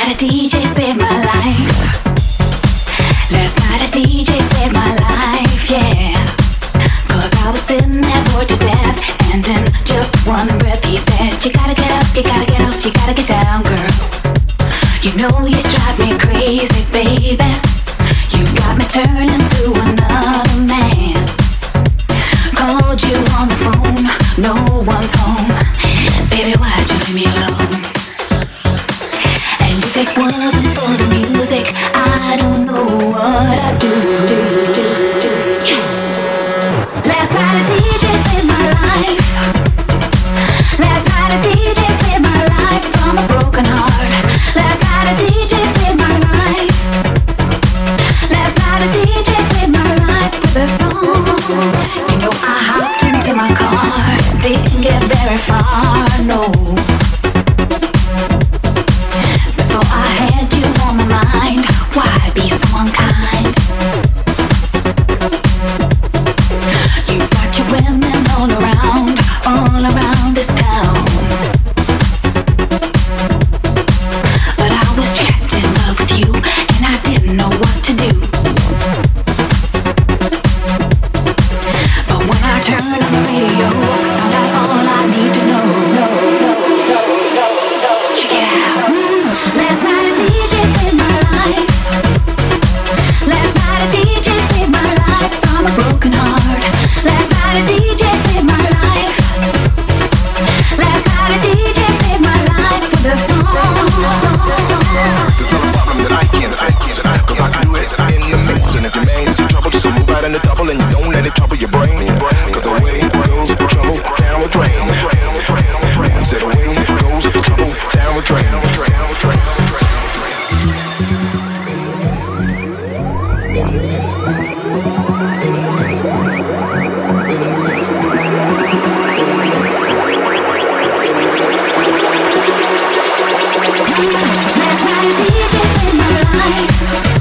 night a DJ saved my life. Last night a DJ saved my life, yeah. 'Cause I was sitting there bored to death, and in just one breath he said, you gotta get up, you gotta get off, you gotta get down, girl. You know you drive me crazy, baby. You got me turning to another man. Called you on the phone, no one's home. Baby, why'd you leave me alone? And if it wasn't for the music, I don't know what I'd do. Yeah. Last night a DJ saved my life. Last night a DJ saved my life from a broken heart. Last night a DJ saved my life. Last night a DJ saved my life with a song. You know I hopped into my car, didn't get very far, no. Before I had you on my mind, why be so unkind? You got your women all around this town. But I was trapped in love with you, and I didn't know what to do. But when I turned on the radio, found out all I need to know. Check it out. Last night a DJ saved my life. Last night a DJ saved my life from a broken heart. Last night a DJ saved my life. Last night a DJ saved my life with a song. There's no problem that I can't fix, 'cause I do it in the mix. And if your man is in trouble, just move out in the double, and you don't let it trouble your brain. 'Cause away goes the trouble down the drain. Said away goes the trouble down the drain. Last night a DJ saved my life.